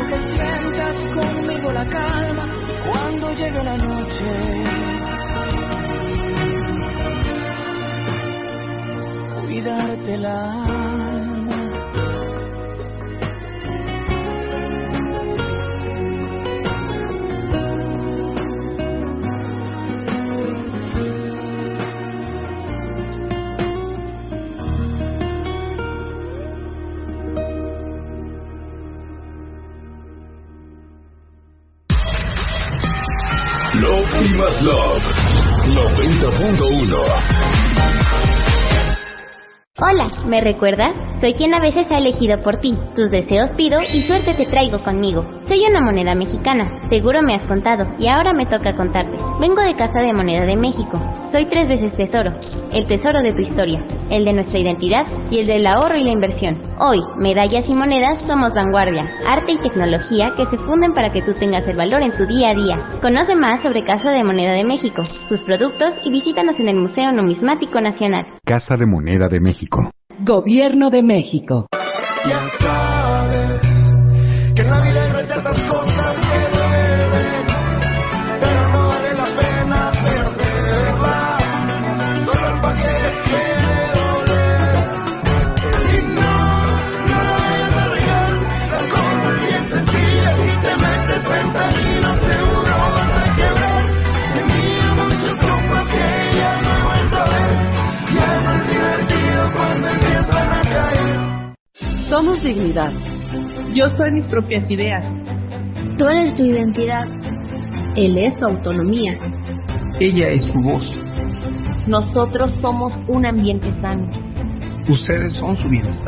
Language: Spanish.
que sientas conmigo la calma cuando llegue la noche. Cuidarte la alma. Love y más Love 90.1. Hola, ¿me recuerdas? Soy quien a veces ha elegido por ti. Tus deseos pido y suerte te traigo conmigo. Soy una moneda mexicana, seguro me has contado, y ahora me toca contarte. Vengo de Casa de Moneda de México. Soy 3 veces tesoro. El tesoro de tu historia, el de nuestra identidad y el del ahorro y la inversión. Hoy, medallas y monedas somos vanguardia, arte y tecnología que se funden para que tú tengas el valor en tu día a día. Conoce más sobre Casa de Moneda de México, sus productos y visítanos en el Museo Numismático Nacional. Casa de Moneda de México. Gobierno de México. Ya sabes que en la vida hay tantas cosas que duelen, pero no vale la pena perderla. Solo el paquete quiere doler. Y no vayas a regar, la cosa es bien sencilla y te metes fentanilo, seguro vas a quebrar. Tenía mucho tiempo que ya no he vuelto a ver, ya no es divertido cuando empiezan a caer. Somos dignidad. Yo soy mis propias ideas. Tú eres tu identidad. Él es su autonomía. Ella es su voz. Nosotros somos un ambiente sano. Ustedes son su bienestar.